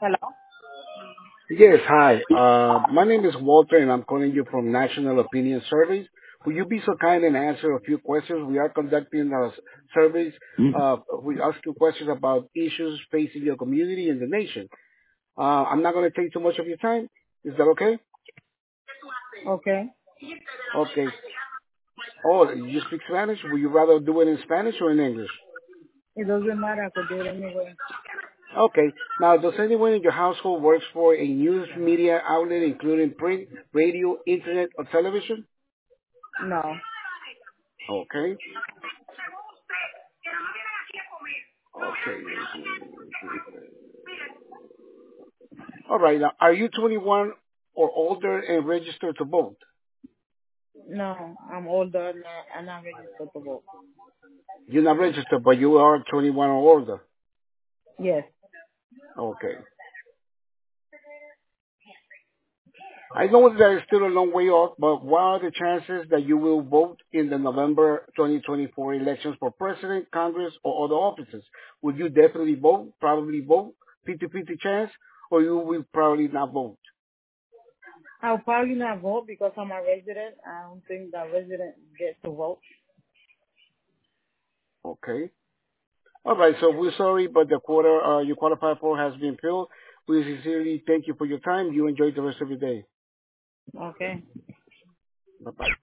Hello? Yes, hi. My name is Walter, and I'm calling you from National Opinion Surveys. Will you be so kind and answer a few questions? We are conducting surveys. We ask you questions about issues facing your community and the nation. I'm not going to take too much of your time. Is that okay? Okay. Okay. Oh, you speak Spanish? Would you rather do it in Spanish or in English? It doesn't matter. I could do it anyway. Okay. Now, does anyone in your household works for a news media outlet, including print, radio, internet, or television? No. Okay. Okay. All right. Now, are you 21 or older and registered to vote? No. I'm older and I'm not registered to vote. You're not registered, but you are 21 or older. Yes. Okay. I know that it's still a long way off, but what are the chances that you will vote in the November 2024 elections for president, Congress, or other offices? Would you definitely vote, probably vote, 50-50 chance, or you will probably not vote? I'll probably not vote because I'm a resident. I don't think that resident gets to vote. Okay. All right. So we're sorry, but the quota you qualify for has been filled. We sincerely thank you for your time. You enjoy the rest of your day. Okay. Bye-bye.